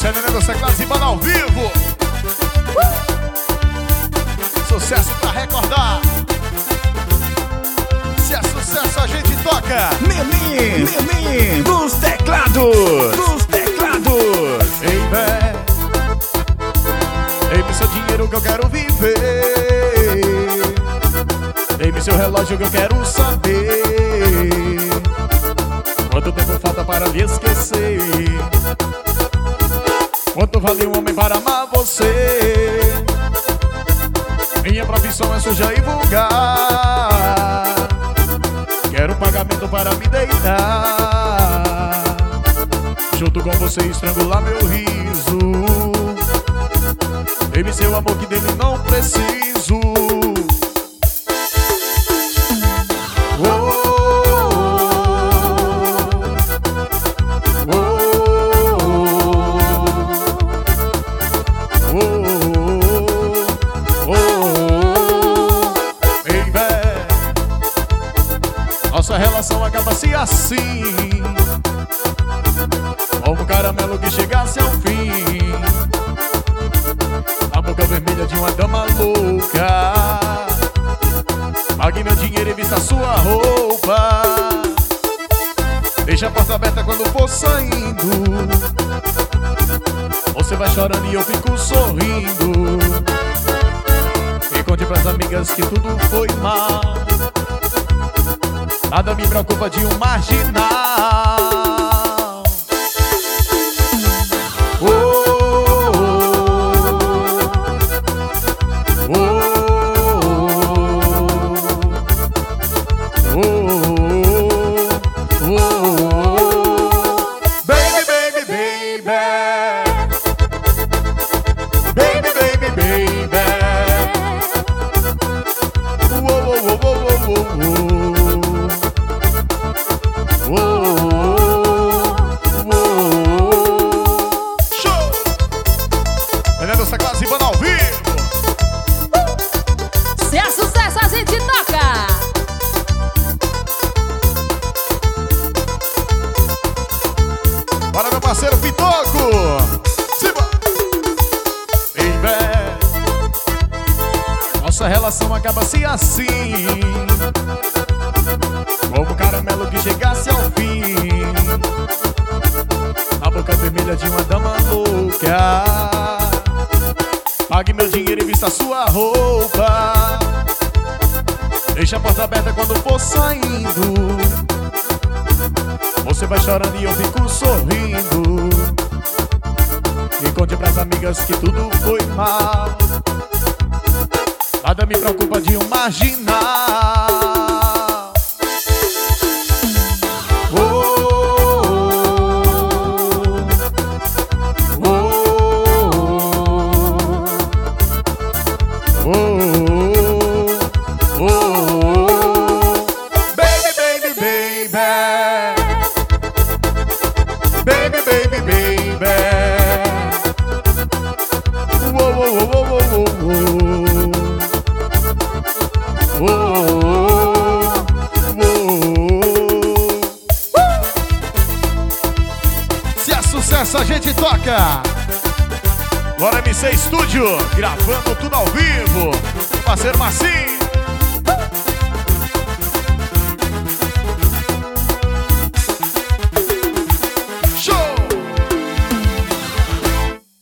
Celebrando essa classe banda ao vivo. Sucesso pra recordar. Se é sucesso a gente toca. Melim dos teclados. Ei, vé, dê-me seu dinheiro que eu quero viver. Dê-me seu relógio que eu quero saber quanto tempo falta para me esquecer. Quanto vale um homem para amar você? Minha profissão é suja e vulgar. Quero um pagamento para me deitar junto com você e estrangular meu riso. Dê-me seu amor que dele não preciso. Nossa relação acaba-se assim, como um caramelo que chegasse ao fim, a boca vermelha de uma dama louca. Pague meu dinheiro e vista sua roupa. Deixa a porta aberta quando for saindo. Você vai chorando e eu fico sorrindo. E conte pras amigas que tudo foi mal. Nada me preocupa de um marginal. Baby, baby, baby. Baby, baby, baby. Show! Olhando essa classe banda ao vivo. Se é sucesso a gente toca. Bora, meu parceiro Pitoco. Siba! Baby, nossa relação acaba-se assim, como um caramelo que chegasse ao fim, a boca vermelha de uma dama louca. Pague meu dinheiro e vista sua roupa. Deixa a porta aberta quando for saindo. Você vai chorando e eu fico sorrindo. E conte pras amigas que tudo foi mal. Nada me preocupa de um marginal. Baby, baby, baby. Baby, baby, baby. Se é sucesso a gente toca. Bora MC Estúdio, gravando tudo ao vivo. Parceiro Marcinho.